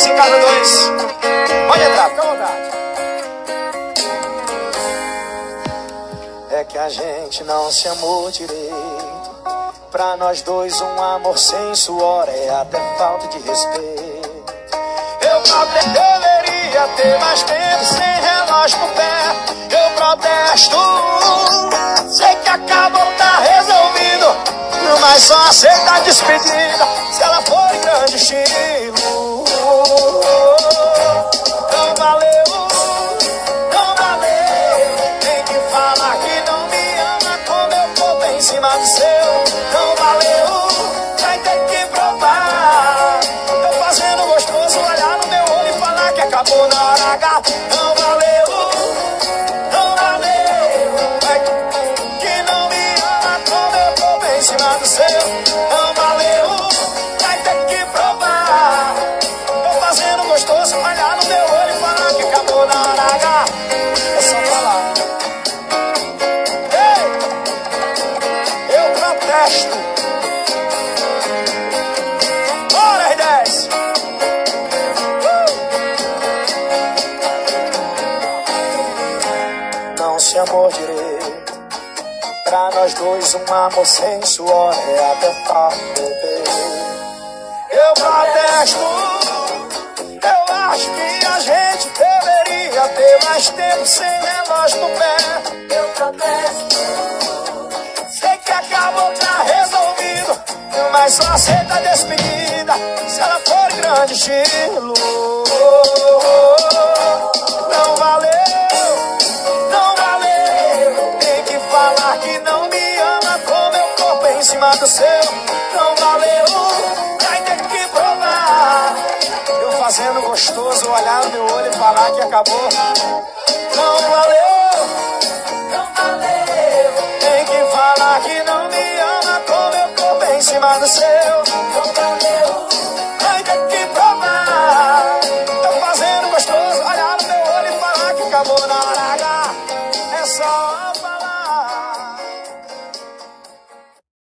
Sucesso em casa 2. Pode entrar, fica à vontade. É que a gente não se amou direito. Pra nós dois um amor sem suor é até falta de respeito. Eu deveria ter mais tempo sem relógio no pé. Eu protesto. Sei que acabou, tá resolvido, mas só aceita a despedida se ela for em grande estilo. Não valeu, não valeu. Tem que falar que não me ama como eu tô bem em cima do seu. Não valeu, vai ter que provar. Tô fazendo gostoso olhar no meu olho e falar que acabou na hora H. Não valeu, não valeu. Vai que não me ama como eu tô bem em cima do seu. Não valeu, vai ter que provar. Tô fazendo gostoso olhar no meu olho e falar que acabou na hora H. É só falar. Ei, eu protesto. Bora, R10. Não se amou direito. Pra nós dois um amor sem suor é até falta. Eu protesto. Eu acho que a gente deveria ter mais tempo sem relógio no pé. Eu protesto. Sei que acabou, tá resolvido, mas só aceita a despedida se ela for em grande estilo. Não valeu, não valeu. Tem que falar que não me ama com meu corpo em cima do seu. Não valeu, vai ter que provar. Eu fazendo gostoso olhar no meu olho e falar que acabou. Não valeu, não valeu. Tem que falar que não me ama com meu corpo em cima do seu. Não valeu, vai ter que provar. Tô fazendo gostoso olhar no meu olho e falar que acabou na hora H. É só